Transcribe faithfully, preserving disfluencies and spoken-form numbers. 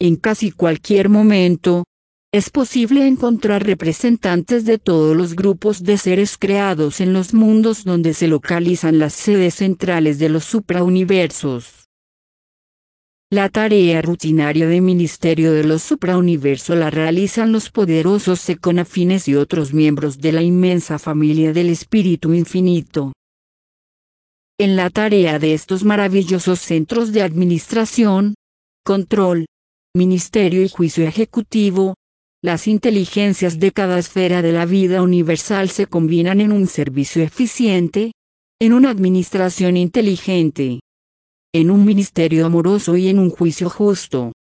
En casi cualquier momento, es posible encontrar representantes de todos los grupos de seres creados en los mundos donde se localizan las sedes centrales de los suprauniversos. La tarea rutinaria de ministerio de los suprauniversos la realizan los poderosos seconafines y otros miembros de la inmensa familia del Espíritu Infinito. En la tarea de estos maravillosos centros de administración, control, ministerio y juicio ejecutivo, las inteligencias de cada esfera de la vida universal se combinan en un servicio eficiente, en una administración inteligente, en un ministerio amoroso y en un juicio justo.